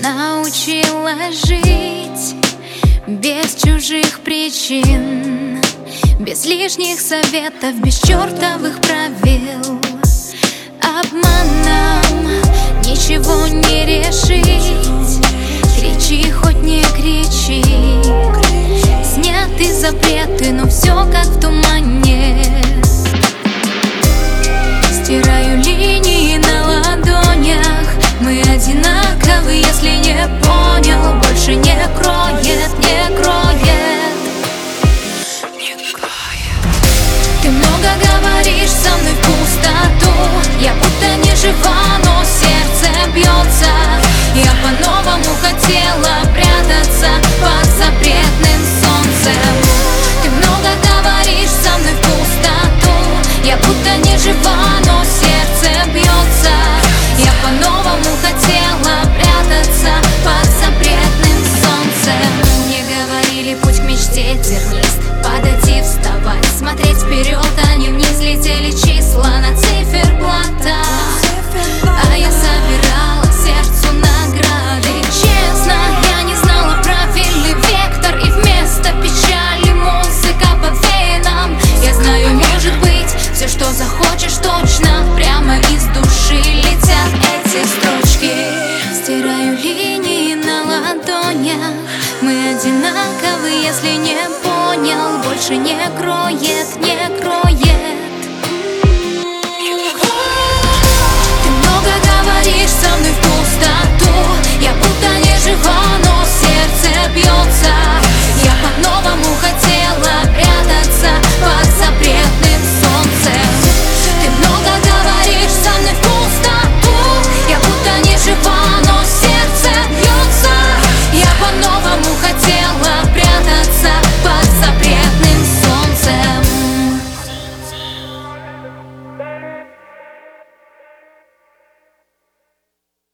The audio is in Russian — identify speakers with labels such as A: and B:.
A: научилась жить без чужих причин, без лишних советов, без чертовых правил. Обманом ничего не решить, кричи, хоть не кричи. Сняты запреты, но все как в тумане. Стираю линии на ладонях. Мы одинаковы, если не понял. Больше не кроет, не кроет, не кроет. Ты много говоришь со мной в пустоту. Я будто не жива, но сердце бьется. Я по-новому хотела прятаться под запретным солнцем. Ты много говоришь со мной в пустоту. Я будто не жива, но сердце бьется. Я по-новому хотела прятаться под запретным солнцем. Мне говорили, путь к мечте тернист, падать и вставать, смотреть вперед, а не вниз. Летели числа на циферблатах, а я собирала сердцу награды. Честно, я не знала правильный вектор, и вместо печали музыка по венам. Я знаю, может быть, все, что захочешь, точно прямо из души летят эти строчки. Стираю линии на ладонях. Мы одинаковы, если не понял. Больше не кроет, не кроет.